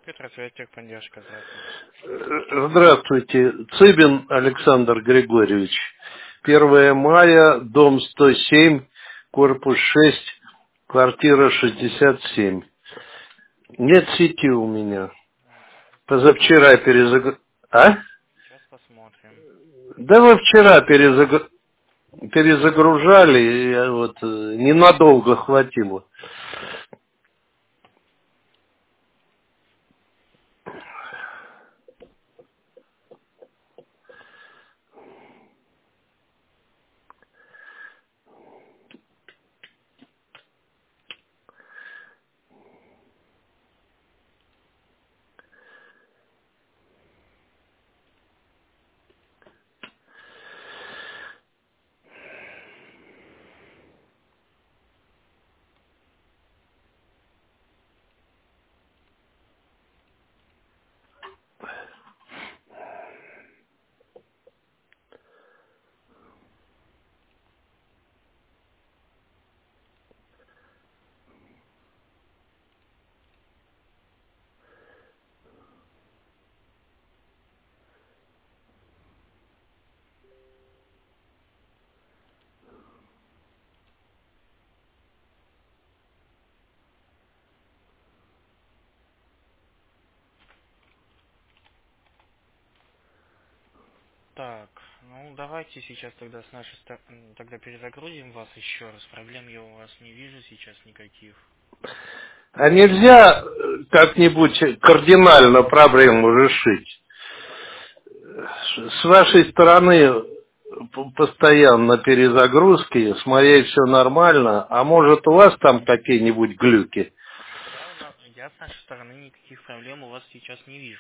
Петросвет, поддержка, здравствуйте. Здравствуйте. Цыбин Александр Григорьевич. 1 мая, дом 107, корпус 6, квартира 67. Нет сети у меня. Позавчера А? Сейчас посмотрим. Да вы вчера перезагружали, и ненадолго хватило. Так, ну давайте сейчас тогда с нашей стороны, тогда перезагрузим вас еще раз. Проблем я у вас не вижу сейчас никаких. А нельзя как-нибудь кардинально проблему решить? С вашей стороны постоянно перезагрузки, с моей все нормально, а может у вас там какие-нибудь глюки? Я с нашей стороны никаких проблем у вас сейчас не вижу.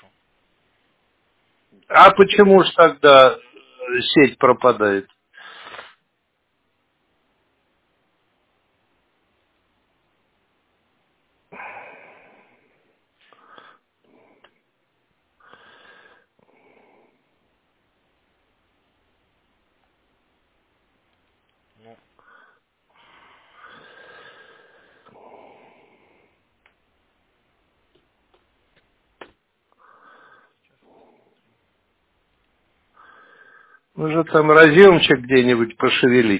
А почему же тогда сеть пропадает? Ну, сейчас посмотрим. Может там разъемчик где-нибудь пошевелить?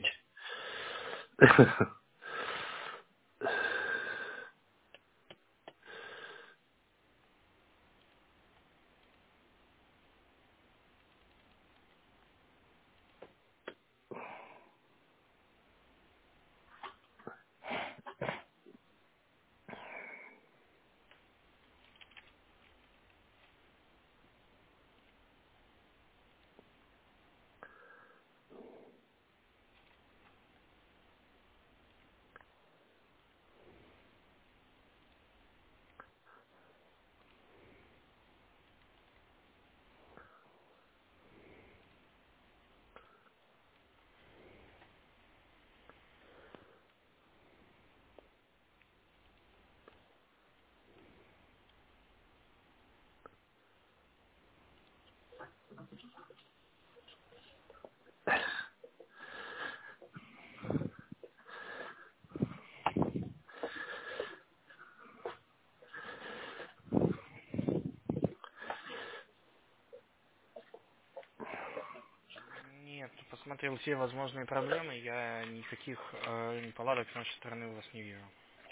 Нет, посмотрел все возможные проблемы, я никаких неполадок с нашей стороны у вас не вижу.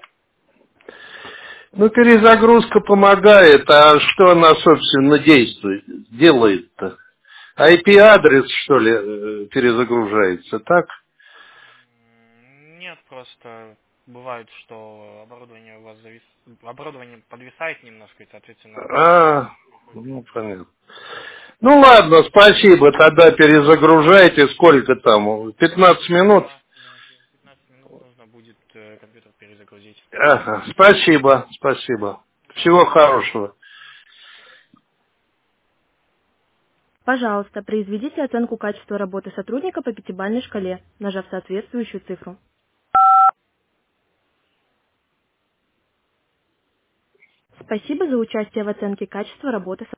Ну, перезагрузка помогает, а что она, собственно, делает-то? IP-адрес, что ли, перезагружается, так? Нет, просто бывает, что оборудование у вас оборудование подвисает немножко, и, соответственно, приходится. Ну, понятно. Ну, ладно, спасибо, тогда перезагружайте, сколько там, 15 минут? Да, через 15 минут нужно будет компьютер перезагрузить. Ага, спасибо. Всего хорошего. Пожалуйста, произведите оценку качества работы сотрудника по пятибалльной шкале, нажав соответствующую цифру. Спасибо за участие в оценке качества работы